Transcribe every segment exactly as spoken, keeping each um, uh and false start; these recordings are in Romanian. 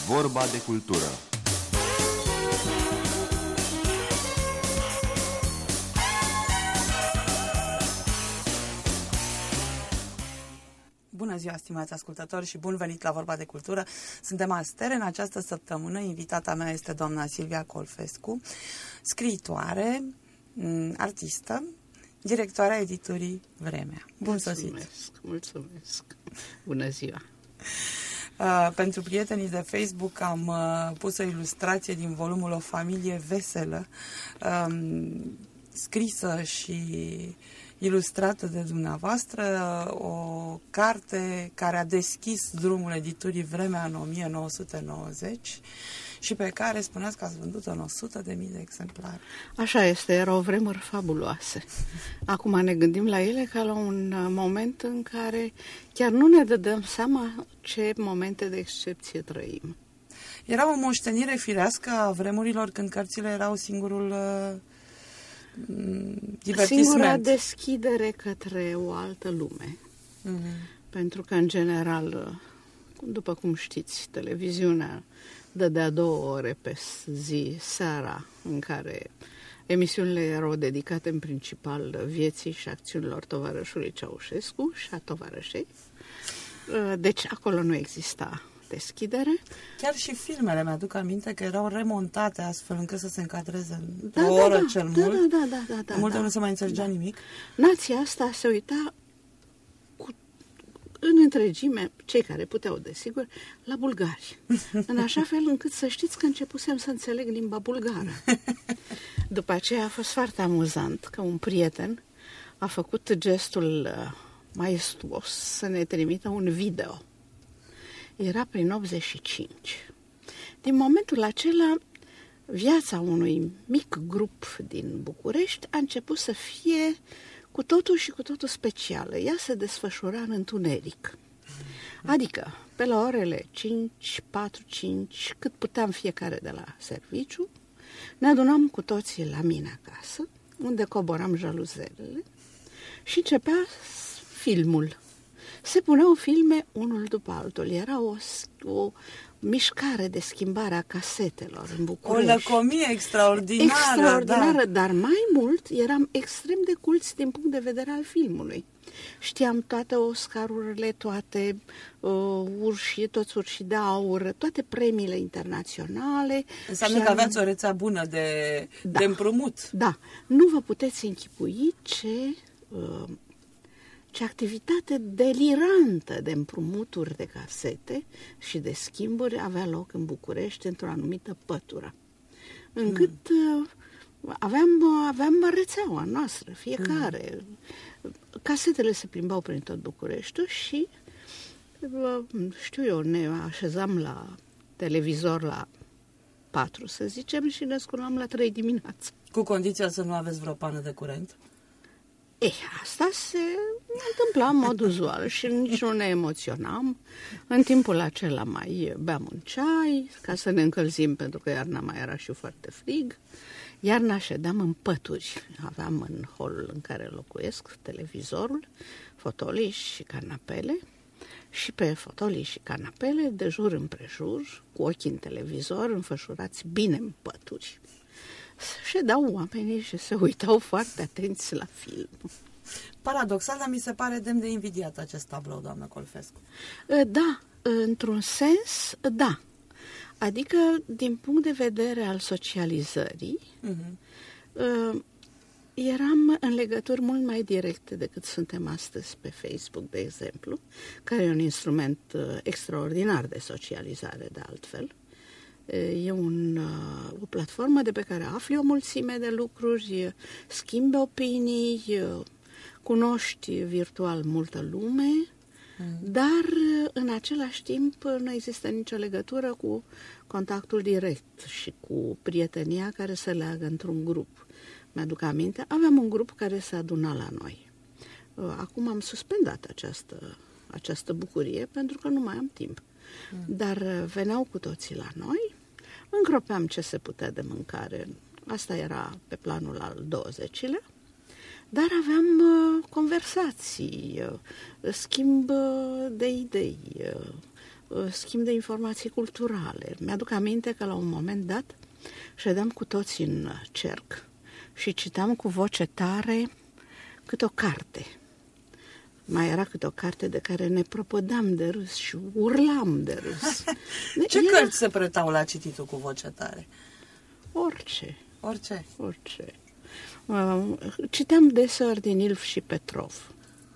Vorba de cultură. Bună ziua, stimați ascultători, și bun venit la Vorba de Cultură. Suntem astere în această săptămână. Invitata mea este doamna Silvia Colfescu, scriitoare, artistă, directoarea editurii Vremea. Bun Mulțumesc, sosit! mulțumesc! Bună ziua! Uh, pentru prietenii de Facebook am uh, pus o ilustrație din volumul O familie veselă, um, scrisă și ilustrată de dumneavoastră, o carte care a deschis drumul editurii Vremea în o mie nouă sute nouăzeci și pe care spuneați că ați vândut-o în o sută de mii de exemplare. Așa este, erau vremuri fabuloase. Acum ne gândim la ele ca la un moment în care chiar nu ne dădăm seama ce momente de excepție trăim. Era o moștenire firească a vremurilor când cărțile erau singurul uh, divertisment. Singura deschidere către o altă lume. Mm-hmm. Pentru că, în general, după cum știți, televiziunea dădea două ore pe zi, seara, în care emisiunile erau dedicate în principal vieții și acțiunilor tovarășului Ceaușescu și a tovarășei. Deci acolo nu exista deschidere. Chiar și filmele, mi-aduc aminte că erau remontate astfel încât să se încadreze în da, o da, oră da, cel da, mult. Da, da, da, da, de multe da, nu se mai înțelegea da. nimic. Nația asta se uita cu, în întregime, cei care puteau, desigur, la bulgari. În așa fel încât să știți că începusem să înțeleg limba bulgară. După aceea a fost foarte amuzant că un prieten a făcut gestul maestuos să ne trimită un video. Era prin optzeci și cinci. Din momentul acela, viața unui mic grup din București a început să fie cu totul și cu totul specială. Ea se desfășura în întuneric. Adică, pe la orele cinci, patru, cinci, cât puteam fiecare de la serviciu, ne adunam cu toții la mine acasă, unde coboram jaluzelele și începea filmul. Se puneau filme unul după altul. Era o, o mișcare de schimbare a casetelor în București. O lăcomie extraordinară. Extraordinară, da. Dar mai mult eram extrem de culți din punct de vedere al filmului. Știam toate Oscarurile, toate uh, urși, toți urșii de aur, toate premiile internaționale. Înseamnă știam... că aveați o rețea bună de, da. de împrumut. Da. Nu vă puteți închipui ce... Uh, Ce activitate delirantă de împrumuturi de casete și de schimburi avea loc în București într-o anumită pătură. Încât mm. aveam, aveam rețeaua noastră, fiecare. Mm. Casetele se plimbau prin tot Bucureștiul și, știu eu, ne așezam la televizor la patru, să zicem, și ne sculam la trei dimineața. Cu condiția să nu aveți vreo pană de curent? Eh, asta se întâmpla în mod uzual și nici nu ne emoționam. În timpul acela mai beam un ceai ca să ne încălzim, pentru că iarna mai era și foarte frig. Iarna ședeam în pături. Aveam în holul în care locuiesc televizorul, fotolii și canapele. Și pe fotolii și canapele, de jur împrejur, cu ochii în televizor, înfășurați bine în pături, ședeau oamenii și se uitau foarte atenți la film. Paradoxal, dar mi se pare demn de invidiat acest tablou, doamnă Colfescu. Da, într-un sens, da. Adică, din punct de vedere al socializării, uh-huh. eram în legături mult mai directe decât suntem astăzi pe Facebook, de exemplu, care e un instrument extraordinar de socializare, de altfel. E un, o platformă de pe care afli o mulțime de lucruri, schimbi opinii, cunoști virtual multă lume, mm. dar în același timp nu există nicio legătură cu contactul direct și cu prietenia care se leagă într-un grup. Mi-aduc aminte, aveam un grup care se aduna la noi. Acum am suspendat această, această bucurie pentru că nu mai am timp. Mm. Dar veneau cu toții la noi, încropeam ce se putea de mâncare, asta era pe planul al douăzecilea, dar aveam uh, conversații, uh, schimb uh, de idei, uh, schimb de informații culturale. Mi-aduc aminte că la un moment dat ședeam cu toți în cerc și citam cu voce tare câte o carte. Mai era câte o carte de care ne propădam de râs și urlam de râs. Ce era... cărți se pretau la cititul cu voce tare? Orice. Orice? Orice. Uh, citeam deseori din Ilf și Petrov,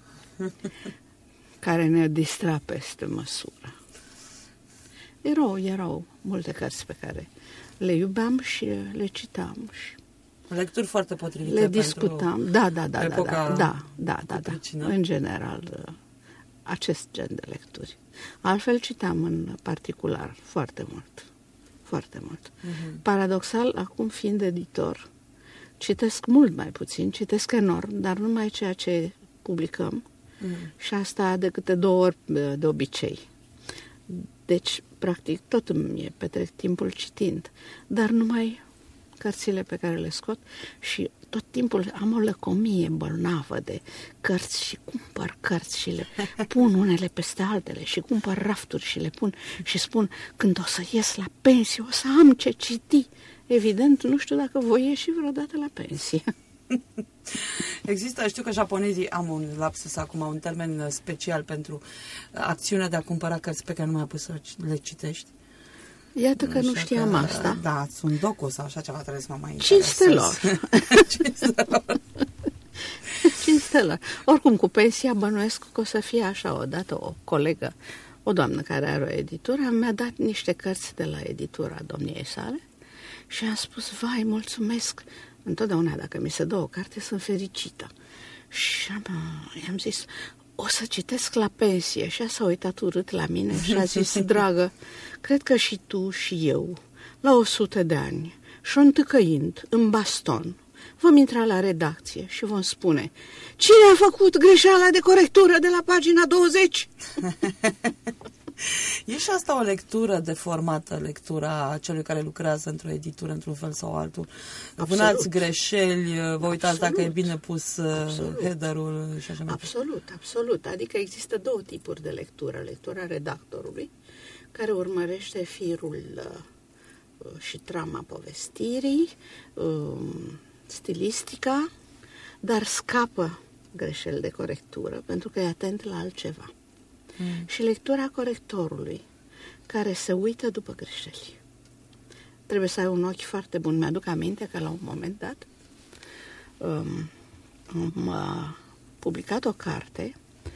care ne distra peste măsură. Erau, erau multe cărți pe care le iubeam și le citam și lecturi foarte potrivite le discutam. Da, da, da, da, da, da, da, da, da. În general, acest gen de lecturi. Altfel citam în particular foarte mult. Foarte mult. Uh-huh. Paradoxal, acum fiind editor, citesc mult mai puțin, citesc enorm, dar numai ceea ce publicăm uh-huh. și asta de câte două ori de obicei. Deci, practic, tot îmi petrec timpul citind, dar numai cărțile pe care le scot și tot timpul am o lăcomie bolnavă de cărți și cumpăr cărți și le pun unele peste altele și cumpăr rafturi și le pun și spun când o să ies la pensie o să am ce citi. Evident, nu știu dacă voi ieși vreodată la pensie. Există, știu că japonezii am un lapsus acum, un termen special pentru acțiunea de a cumpăra cărți pe care nu mai poți să le citești. Iată că nu știam că, asta. Da, sunt docu sau așa ceva, trebuie să mă mai Cinstelor. Cinstelor. Cinstelor. Oricum, cu pensia bănuiesc că o să fie așa. Odată o colegă, o doamnă care are o editură, mi-a dat niște cărți de la editura domniei sale și am spus, vai, mulțumesc. Întotdeauna dacă mi se dă o carte, sunt fericită. Și am, i-am zis, o să citesc la pensie. Și ea s-a uitat urât la mine și a zis, dragă, cred că și tu și eu, la o sută de ani, șontâcăind, în baston, vom intra la redacție și vom spune, cine a făcut greșeala de corectură de la pagina douăzeci? E și asta o lectură deformată, lectura celui care lucrează într-o editură, într-un fel sau altul. Vânați greșeli, vă uitați absolut, dacă e bine pus absolut, header-ul și așa mai departe. Absolut, absolut. Adică există două tipuri de lectură. Lectura redactorului, care urmărește firul uh, și trama povestirii, uh, stilistica, dar scapă greșeli de corectură, pentru că e atent la altceva. Mm. Și lectura corectorului, care se uită după greșeli. Trebuie să ai un ochi foarte bun. Mi-aduc aminte că la un moment dat um, am uh, publicat o carte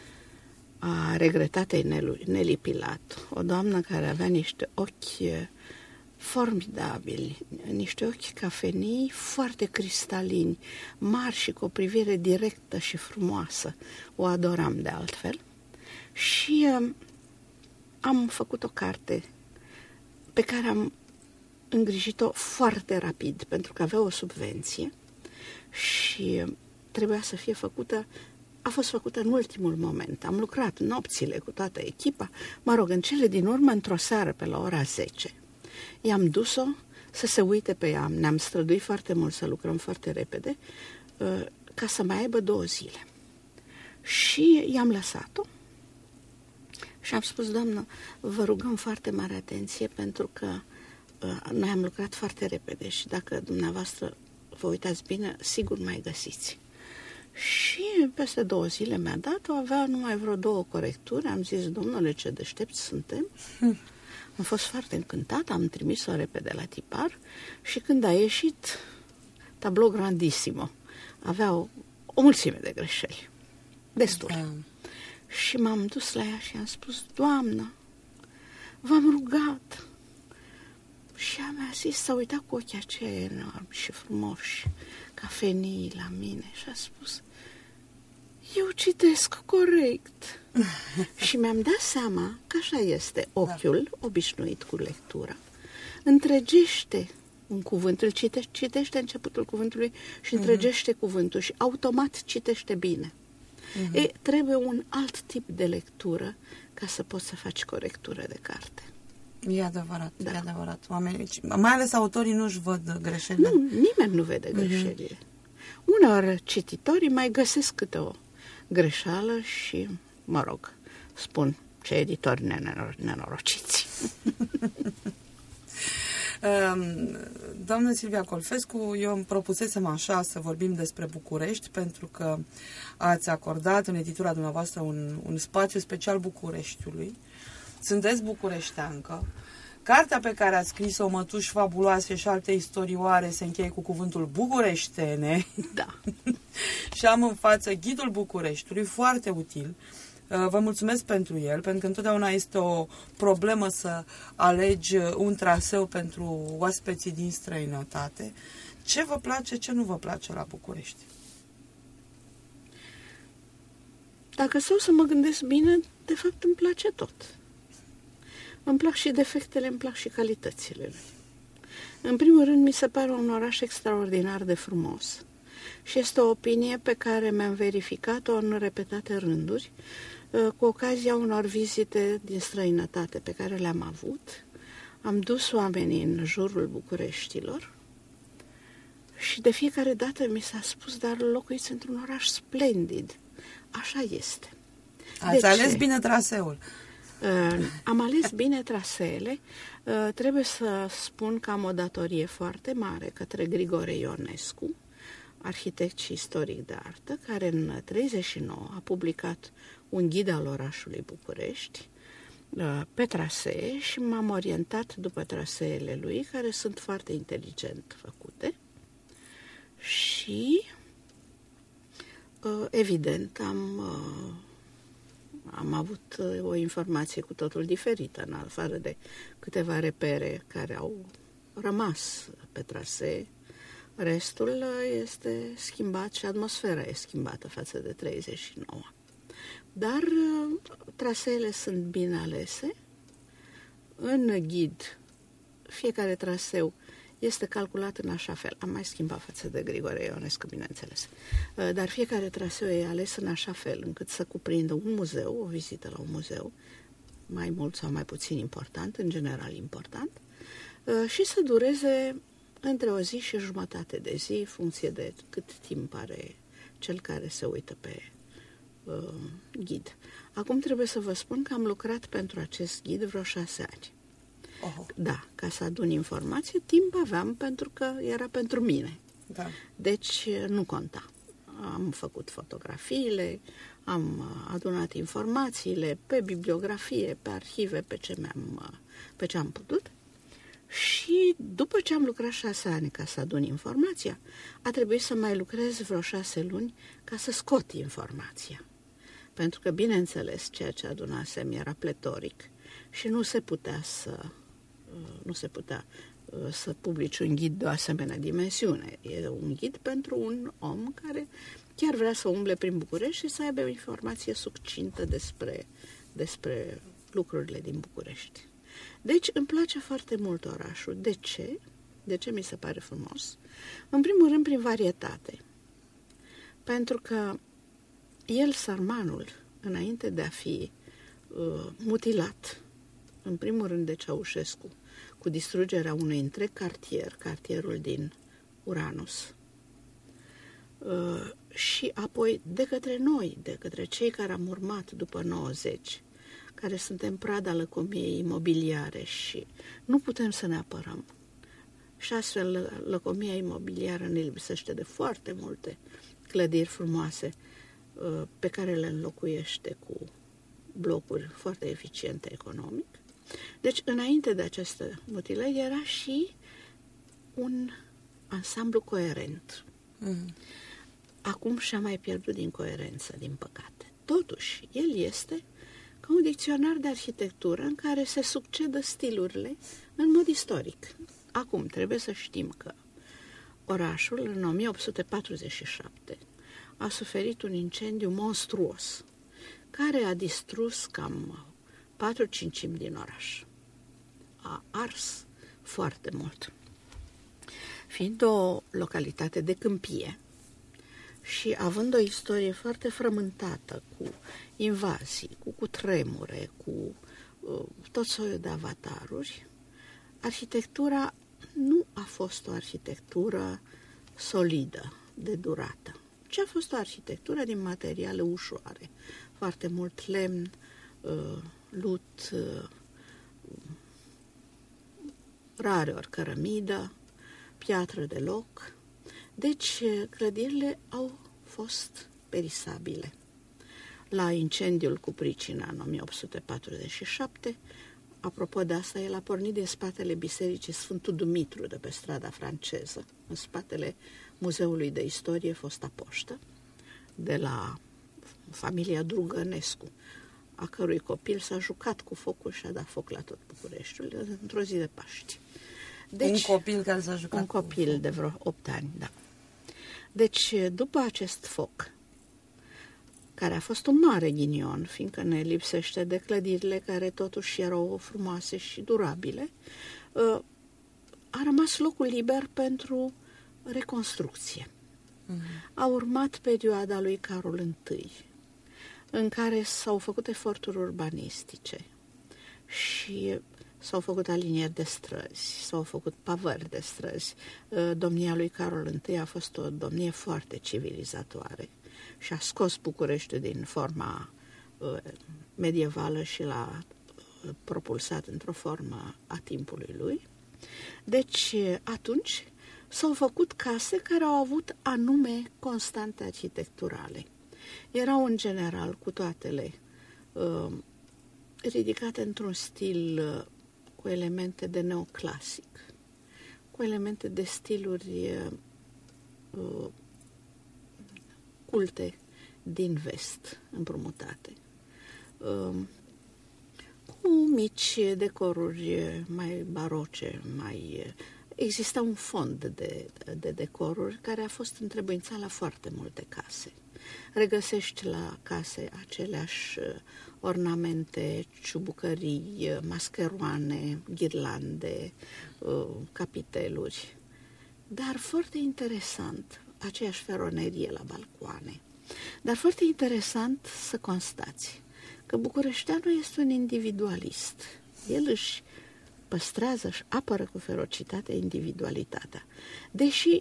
a regretatei Nelly Pilat, o doamnă care avea niște ochi formidabili, niște ochi cafenii foarte cristalini, mari și cu o privire directă și frumoasă. O adoram de altfel. Și uh, am făcut o carte pe care am îngrijit-o foarte rapid, pentru că avea o subvenție și uh, trebuia să fie făcută, a fost făcută în ultimul moment. Am lucrat nopțile cu toată echipa, mă rog, în cele din urmă, într-o seară pe la ora zece. I-am dus-o să se uite pe ea, ne-am străduit foarte mult să lucrăm foarte repede, uh, ca să mai aibă două zile. Și i-am lăsat-o. Și am spus, doamnă, vă rugăm foarte mare atenție pentru că uh, noi am lucrat foarte repede și dacă dumneavoastră vă uitați bine, sigur mai găsiți. Și peste două zile mi-a dat-o, avea numai vreo două corecturi, am zis, domnule, ce deștepți suntem. Hmm. Am fost foarte încântată, am trimis-o repede la tipar și când a ieșit, tablou grandissimo, avea o, o mulțime de greșeli, destul. Da. Și m-am dus la ea și am spus, doamnă, v-am rugat. Și ea mi-a zis, s-a uitat cu ochii aceia enormi și frumoși, cafenii la mine și a spus, eu citesc corect. Și mi-am dat seama că așa este ochiul, da, obișnuit cu lectura, întregește un cuvânt, îl citește, citește începutul cuvântului și întregește uh-huh. cuvântul și automat citește bine. Uh-huh. E, trebuie un alt tip de lectură ca să poți să faci corectură de carte. E adevărat, da. E adevărat. Oamenii, mai ales autorii nu-și văd greșelile. Nu, nimeni nu vede greșelile. Uh-huh. Uneori cititorii mai găsesc câte o greșeală și, mă rog, spun, Ce editori nenor- nenorociți! Doamnă Silvia Colfescu, eu îmi propusesem așa să vorbim despre București, pentru că ați acordat în editura dumneavoastră un, un spațiu special Bucureștiului. Sunteți bucureșteancă. Cartea pe care ați scris-o, Mătuși fabuloase și alte istorioare, se încheie cu cuvântul bucureștene. Da. Și am în față Ghidul Bucureștiului, foarte util. Vă mulțumesc pentru el, pentru că întotdeauna este o problemă să alegi un traseu pentru oaspeții din străinătate. Ce vă place, ce nu vă place la București? Dacă stau să mă gândesc bine, de fapt îmi place tot. Îmi plac și defectele, îmi plac și calitățile lui. În primul rând, mi se pare un oraș extraordinar de frumos și este o opinie pe care mi-am verificat-o în repetate rânduri, cu ocazia unor vizite din străinătate pe care le-am avut. Am dus oamenii în jurul Bucureștilor și de fiecare dată mi s-a spus, dar locuiți într-un oraș splendid. Așa este. Ați de ales ce? bine traseul. Uh, am ales bine traseele. Uh, trebuie să spun că am o datorie foarte mare către Grigore Ionescu, arhitect și istoric de artă, care în treizeci și nouă a publicat un ghid al orașului București uh, pe trasee și m-am orientat după traseele lui, care sunt foarte inteligent făcute și uh, evident am... Uh, Am avut o informație cu totul diferită, în afară de câteva repere care au rămas pe trasee. Restul este schimbat și atmosfera e schimbată față de treizeci și nouă. Dar traseele sunt bine alese. În ghid, fiecare traseu este calculat în așa fel. Am mai schimbat față de Grigore Ionescu, bineînțeles. Dar fiecare traseu e ales în așa fel încât să cuprindă un muzeu, o vizită la un muzeu, mai mult sau mai puțin important, în general important, și să dureze între o zi și jumătate de zi, în funcție de cât timp are cel care se uită pe uh, ghid. Acum trebuie să vă spun că am lucrat pentru acest ghid vreo șase ani. Oh. Da, ca să adun informație, timp aveam pentru că era pentru mine. Da. Deci nu conta. Am făcut fotografiile, am adunat informațiile pe bibliografie, pe arhive, pe ce, mi-am, pe ce am putut. Și după ce am lucrat șase ani ca să adun informația, a trebuit să mai lucrez vreo șase luni ca să scot informația. Pentru că, bineînțeles, ceea ce adunasem era pletoric și nu se putea să nu se putea să publici un ghid de o asemenea dimensiune. E un ghid pentru un om care chiar vrea să umble prin București și să aibă o informație succintă despre, despre lucrurile din București. Deci îmi place foarte mult orașul. De ce? De ce mi se pare frumos? În primul rând prin varietate. Pentru că el, sărmanul, înainte de a fi uh, mutilat, în primul rând de Ceaușescu, cu distrugerea unui întreg cartier, cartierul din Uranus, uh, și apoi de către noi, de către cei care am urmat după nouăzeci, care suntem prada lăcomiei imobiliare și nu putem să ne apărăm. Și astfel lăcomia imobiliară ne lipsește de foarte multe clădiri frumoase uh, pe care le înlocuiește cu blocuri foarte eficiente economic. Deci, înainte de aceste mutilări, era și un ansamblu coerent. Mm. Acum și-a mai pierdut din coerență, din păcate. Totuși, el este ca un dicționar de arhitectură în care se succedă stilurile în mod istoric. Acum, trebuie să știm că orașul, în o mie opt sute patruzeci și șapte, a suferit un incendiu monstruos, care a distrus cam patru cincimi din oraș. A ars foarte mult. Fiind o localitate de câmpie și având o istorie foarte frământată, cu invazii, cu cutremure, cu uh, tot soiul de avataruri, arhitectura nu a fost o arhitectură solidă, de durată, ci a fost o arhitectură din materiale ușoare, foarte mult lemn, uh, lut, rareori cărămidă, piatră de loc. Deci, clădirile au fost perisabile. La incendiul cu pricina în o mie opt sute patruzeci și șapte, apropo de asta, el a pornit din spatele Bisericii Sfântul Dumitru de pe strada franceză, în spatele Muzeului de Istorie Fosta Poștă, de la familia Drugănescu, a cărui copil s-a jucat cu focul și a dat foc la tot Bucureștiul într-o zi de Paști. Deci, un copil care s-a jucat Un copil cu de vreo opt ani, da. Deci, după acest foc, care a fost un mare ghinion, fiindcă ne lipsește de clădirile care totuși erau frumoase și durabile, a rămas locul liber pentru reconstrucție. Mm-hmm. A urmat perioada lui Carol I, în care s-au făcut eforturi urbanistice și s-au făcut alinieri de străzi, s-au făcut pavări de străzi. Domnia lui Carol I a fost o domnie foarte civilizatoare și a scos Bucureștiul din forma medievală și l-a propulsat într-o formă a timpului lui. Deci, atunci s-au făcut case care au avut anume constante arhitecturale. Erau, în general, cu toatele uh, ridicate într-un stil uh, cu elemente de neoclasic, cu elemente de stiluri uh, culte din vest, împrumutate, uh, cu mici decoruri mai baroce, mai... Exista un fond de, de decoruri care a fost întrebuințat la foarte multe case. Regăsești la case aceleași ornamente, ciubucării, mascheroane, ghirlande, capiteluri. Dar foarte interesant, aceeași feronerie la balcoane. Dar foarte interesant să constați că bucureșteanul este un individualist. El își păstrează și apără cu ferocitate individualitatea. Deși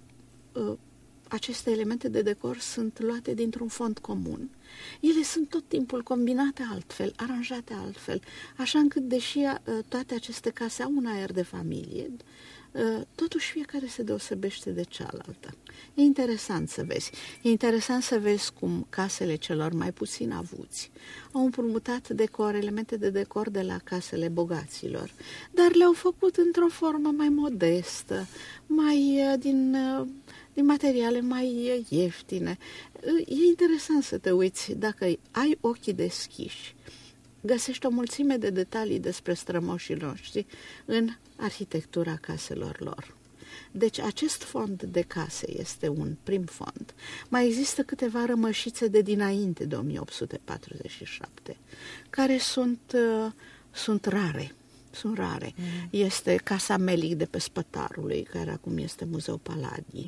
uh, aceste elemente de decor sunt luate dintr-un fond comun, ele sunt tot timpul combinate altfel, aranjate altfel, așa încât, deși uh, toate aceste case au un aer de familie, uh, totuși fiecare se deosebește de cealaltă. E interesant să vezi. E interesant să vezi cum casele celor mai puțin avuți au împrumutat decor, elemente de decor de la casele bogaților, dar le-au făcut într-o formă mai modestă, mai din, din materiale mai ieftine. E interesant să te uiți, dacă ai ochii deschiși, găsești o mulțime de detalii despre strămoșii noștri în arhitectura caselor lor. Deci acest fond de case este un prim fond. Mai există câteva rămășițe de dinainte de o mie opt sute patruzeci și șapte, care sunt, uh, sunt rare. Sunt rare. Mm. Este Casa Melic de pe Spătarului, care acum este Muzeul Paladii.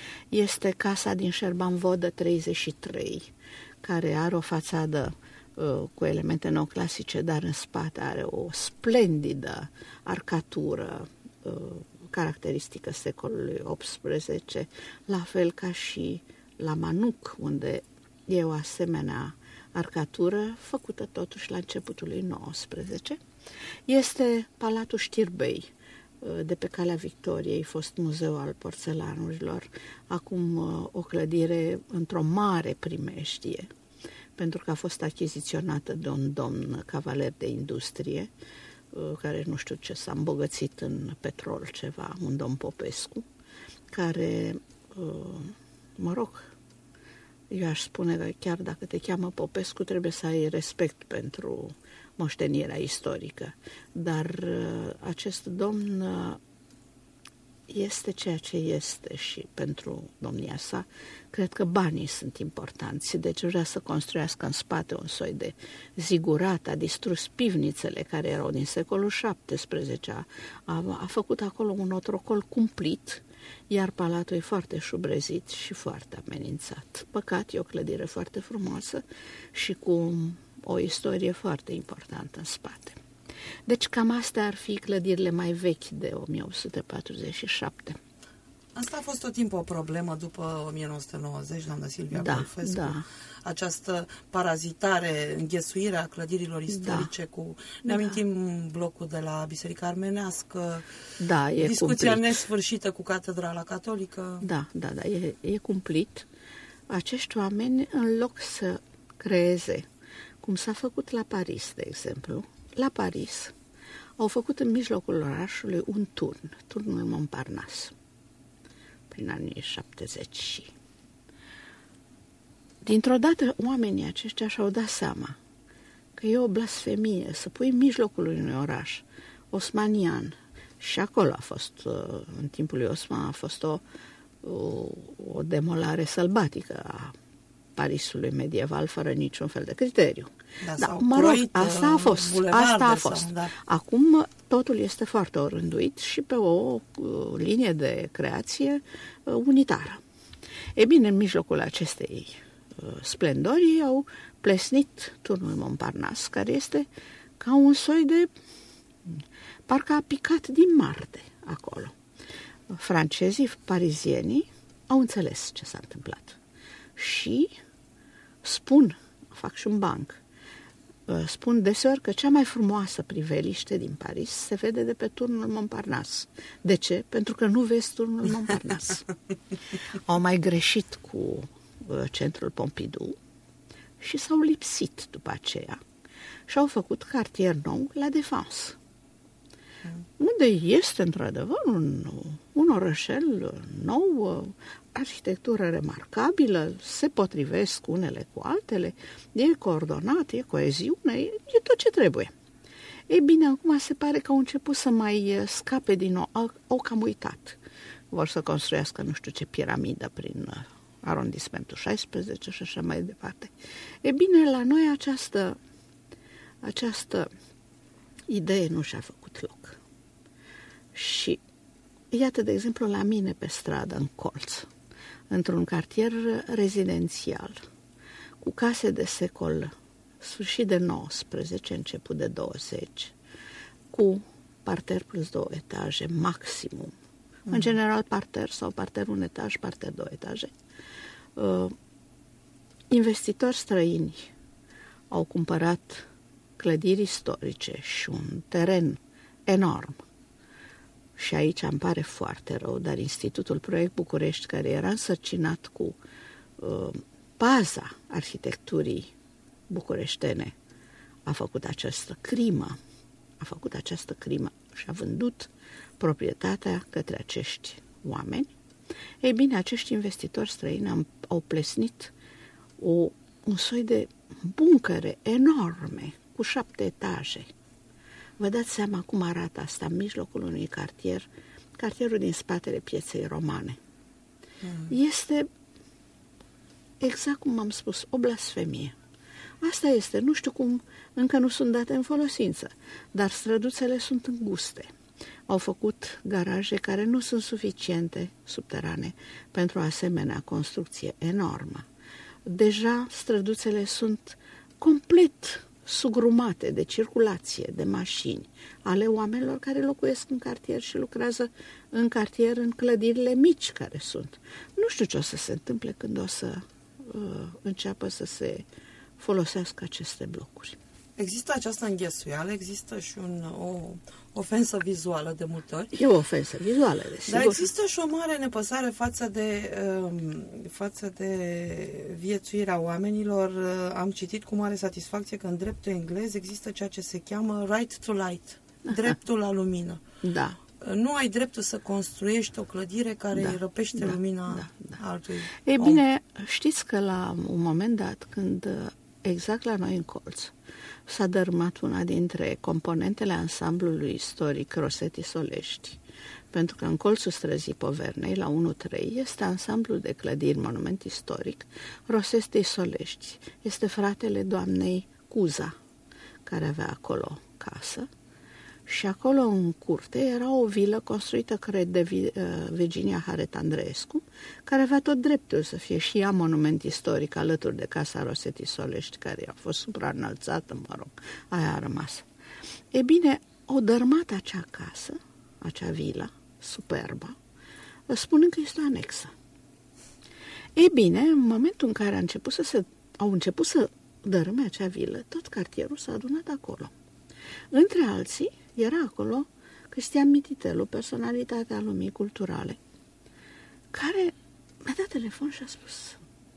Este casa din Șerban-Vodă treizeci și trei, care are o fațadă uh, cu elemente neoclasice, dar în spate are o splendidă arcatură uh, caracteristică secolului optsprezece, la fel ca și la Manuc, unde e o asemenea arcatură, făcută totuși la începutul lui nouăsprezece. Este Palatul Știrbei, de pe Calea Victoriei, fost muzeu al porțelanurilor, acum o clădire într-o mare primejdie, pentru că a fost achiziționată de un domn cavaler de industrie, care nu știu ce s-a îmbogățit în petrol ceva, un domn Popescu, care, mă rog, eu aș spune că chiar dacă te cheamă Popescu, trebuie să ai respect pentru moștenirea istorică. Dar acest domn este ceea ce este și pentru domnia sa cred că banii sunt importanți. Deci vrea să construiască în spate un soi de zigurat, a distrus pivnițele care erau din secolul șaptesprezece, a, a făcut acolo un otrocol cumplit, iar palatul e foarte șubrezit și foarte amenințat. Păcat, e o clădire foarte frumoasă și cu o istorie foarte importantă în spate. Deci cam astea ar fi clădirile mai vechi de o mie opt sute patruzeci și șapte. Asta a fost tot timpul o problemă după o mie nouă sute nouăzeci, doamna Silvia Da, Golfescu. da. Această parazitare, înghesuire a clădirilor istorice da. cu... Ne amintim da. blocul de la Biserica Armenească, da, e discuția cumplit. nesfârșită cu Catedrala Catolică. Da, da, da, e, e cumplit. Acești oameni, în loc să creeze, cum s-a făcut la Paris, de exemplu, la Paris au făcut în mijlocul orașului un turn, turnul Montparnasse, prin anii șaptezeci. Dintr-o dată, oamenii aceștia și-au dat seama că e o blasfemie să pui în mijlocul unui oraș osmanian, și acolo a fost, în timpul lui Osman, a fost o, o, o demolare sălbatică a Parisului medieval, fără niciun fel de criteriu. Da, da, mă rog, asta a fost. Asta a fost. Sau, da. Acum totul este foarte orânduit și pe o uh, linie de creație uh, unitară. E bine, în mijlocul acestei uh, splendori au plesnit turnul Montparnasse, care este ca un soi de... parcă a picat din Marte acolo. Francezii, parizienii au înțeles ce s-a întâmplat și spun, fac și un banc, spun deseori că cea mai frumoasă priveliște din Paris se vede de pe turnul Montparnasse. De ce? Pentru că nu vezi turnul Montparnasse. Au mai greșit cu centrul Pompidou și s-au lipsit după aceea și au făcut cartier nou la Défense, unde este într-adevăr un, un orășel nou, arhitectură remarcabilă, se potrivesc unele cu altele, e coordonat, e coeziune, e, e tot ce trebuie. Ei bine, acum se pare că au început să mai scape din nou, au, au cam uitat. Vor să construiască nu știu ce piramidă prin arondismentul șaisprezece și așa mai departe. Ei bine, la noi această, această idee nu și-a făcut loc. Și iată, de exemplu, la mine pe stradă, în colț, într-un cartier rezidențial, cu case de secol sfârșit de nouăsprezece, început de douăzeci, cu parter plus două etaje, maximum. Mm. În general parter sau parter un etaj, parter două etaje. Uh, investitori străini au cumpărat clădiri istorice și un teren enorm. Și aici îmi pare foarte rău, dar Institutul Proiect București, care era însărcinat cu uh, baza arhitecturii bucureștene, a făcut această crimă, a făcut această crimă și a vândut proprietatea către acești oameni. Ei bine, acești investitori străini au, au plesnit o, un soi de buncăre enorme, cu șapte etaje. Vă dați seama cum arată asta în mijlocul unui cartier, cartierul din spatele Pieței Romane. Mm. Este, exact cum am spus, o blasfemie. Asta este, nu știu cum, încă nu sunt date în folosință, dar străduțele sunt înguste. Au făcut garaje care nu sunt suficiente subterane pentru o asemenea construcție enormă. Deja străduțele sunt complet sugrumate de circulație, de mașini, ale oamenilor care locuiesc în cartier și lucrează în cartier, în clădirile mici care sunt. Nu știu ce o să se întâmple când o să uh, înceapă să se folosească aceste blocuri. Există această înghesuială, există și un, o ofensă vizuală de multe ori. E o ofensă vizuală, desigur. Dar există și o mare nepăsare față de, um, față de viețuirea oamenilor. Am citit cu mare satisfacție că în dreptul englez există ceea ce se cheamă right to light, dreptul la lumină. Da. Nu ai dreptul să construiești o clădire care da, îi răpește da, lumina da, da. altui Ei om. bine, știți că la un moment dat, când exact la noi în colț s-a dărâmat una dintre componentele ansamblului istoric Rosetti Solești, pentru că în colțul străzii Povernei, la unu trei, este ansamblul de clădiri monument istoric Rosetti Solești. Este fratele doamnei Cuza, care avea acolo casă, și acolo în curte era o vilă construită, cred, de Virginia Haret Andreescu, care avea tot dreptul să fie și ea monument istoric alături de casa Rosetti Solești, care a fost supraînălțată, mă rog, aia a rămas. E bine, o dărmat acea casă, acea vilă superbă, spunând că este o anexă. Ei bine, în momentul în care a început să se, au început să dărâme acea vilă, tot cartierul s-a adunat acolo. Între alții, era acolo Cristian Mititelu, personalitatea lumii culturale, care mi-a dat telefon și a spus: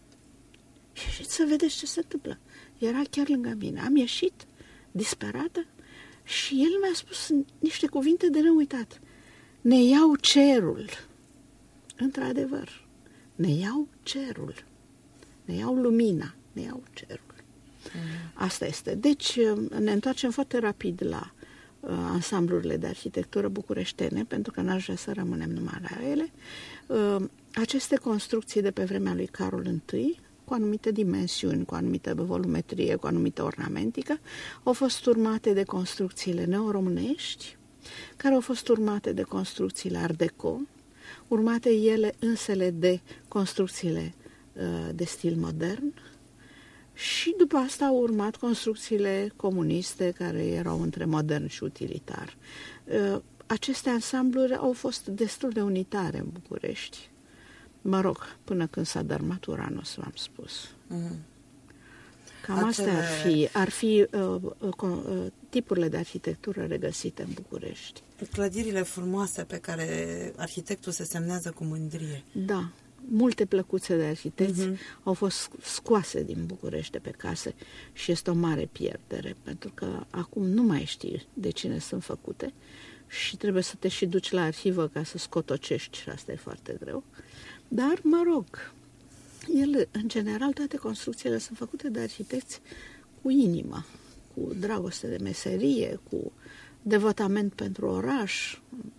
ieșiți să vedeți ce se întâmplă. Era chiar lângă mine. Am ieșit, disperată, și el mi-a spus niște cuvinte de neuitat. Ne iau cerul. Într-adevăr, ne iau cerul. Ne iau lumina, ne iau cerul. Mm. Asta este. Deci ne întoarcem foarte rapid la uh, ansamblurile de arhitectură bucureștene, pentru că n-aș vrea să rămânem numai la ele. Uh, aceste construcții de pe vremea lui Carol întâi, cu anumite dimensiuni, cu anumită volumetrie, cu anumită ornamentică, au fost urmate de construcțiile neoromânești, care au fost urmate de construcțiile Art Deco, urmate ele însele de construcțiile uh, de stil modern, și după asta au urmat construcțiile comuniste, care erau între modern și utilitar. Uh, aceste ansambluri au fost destul de unitare în București. Mă rog, până când s-a dărmat Uranus, v-am spus. Mm. Cam Acele... astea ar fi, ar fi uh, uh, uh, tipurile de arhitectură regăsite în București. Clădirile frumoase pe care arhitectul se semnează cu mândrie. Da, multe plăcuțe de arhitecți mm-hmm. au fost scoase din București de pe case și este o mare pierdere, pentru că acum nu mai știi de cine sunt făcute și trebuie să te și duci la arhivă ca să scotocești și asta e foarte greu. Dar, mă rog, ele, în general, toate construcțiile sunt făcute de arhitecți cu inimă, cu dragoste de meserie, cu devotament pentru oraș.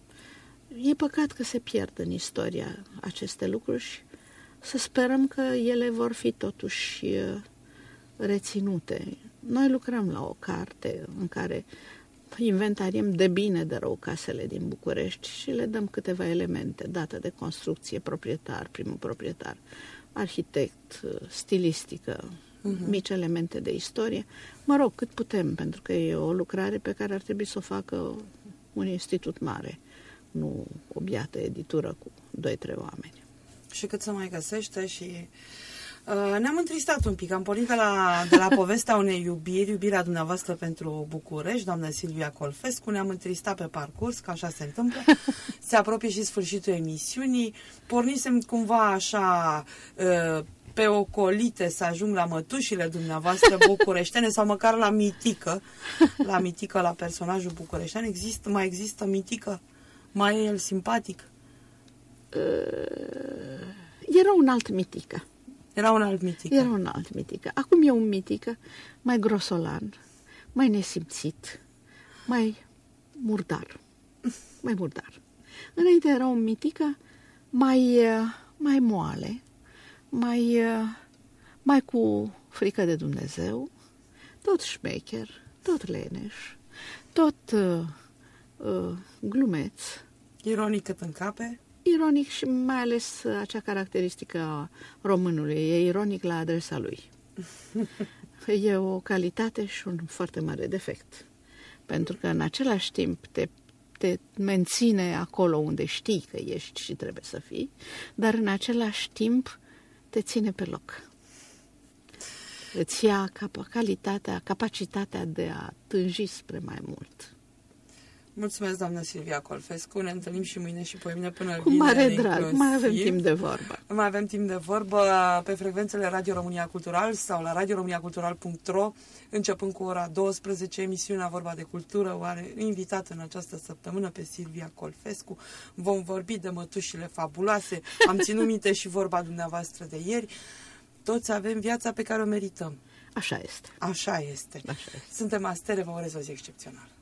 E păcat că se pierd în istoria aceste lucruri și să sperăm că ele vor fi totuși reținute. Noi lucrăm la o carte în care inventariem de bine de rău casele din București și le dăm câteva elemente, dată de construcție, proprietar, primul proprietar, arhitect, stilistică, uh-huh. mici elemente de istorie. Mă rog, cât putem, pentru că e o lucrare pe care ar trebui să o facă un institut mare, nu o biată editură cu doi trei oameni. Și cât să mai găsește și... Uh, ne-am întristat un pic, am pornit de la, de la povestea unei iubiri, iubirea dumneavoastră pentru București, doamna Silvia Colfescu, ne-am întristat pe parcurs, că așa se întâmplă, se apropie și sfârșitul emisiunii, pornisem cumva așa uh, pe ocolite să ajung la mătușile dumneavoastră bucureștene sau măcar la Mitică, la Mitică, la personajul bucureștean. Există, mai există Mitică? Mai e el simpatic? Uh, era un alt Mitică. Era un alt Mitică. Era un alt Mitică. Acum e un Mitică mai grosolan, mai nesimțit, mai murdar. Mai murdar. Înainte era un Mitică mai, mai moale, mai, mai cu frică de Dumnezeu, tot șmecher, tot leneș, tot uh, uh, glumeț. Ironic cât în cape. Ironic și mai ales acea caracteristică a românului. E ironic la adresa lui. E o calitate și un foarte mare defect. Pentru că în același timp te, te menține acolo unde știi că ești și trebuie să fii, dar în același timp te ține pe loc. Îți ia cap- calitatea, capacitatea de a tânji spre mai mult. Mulțumesc, doamnă Silvia Colfescu. Ne întâlnim și mâine și poimine până Cu vineri. mare drag. Inclusiv. Mai avem timp de vorbă. Mai avem timp de vorbă pe frecvențele Radio România Cultural sau la radio românia cultural punct ro, începând cu ora douăsprezece, emisiunea Vorba de Cultură, o are invitat în această săptămână pe Silvia Colfescu. Vom vorbi de mătușile fabuloase. Am ținut minte și vorba dumneavoastră de ieri. Toți avem viața pe care o merităm. Așa este. Așa este. Așa este. Suntem astere, vă urez o zi excepțională.